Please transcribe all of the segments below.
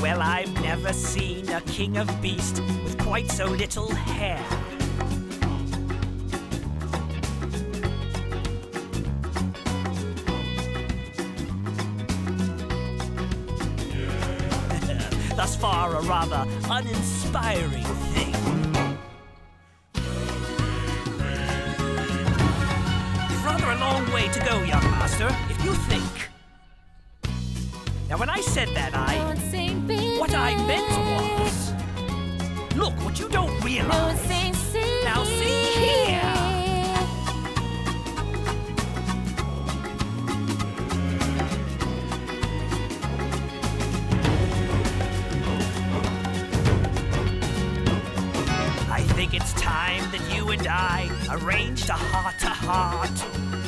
Well, I've never seen a king of beast with quite so little hair. Thus far, a rather uninspiring thing. You've rather a long way to go, young master, if you think. Now, when I said that, what I meant was, look, what you don't realize. Now, see here. I think it's time that you and I arranged a heart-to-heart.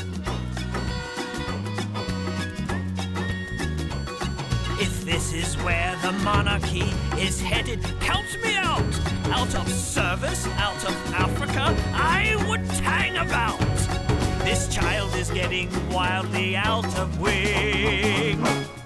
If this is where the monarchy is headed, count me out! Out of service, out of Africa, I would hang about! This child is getting wildly out of wing.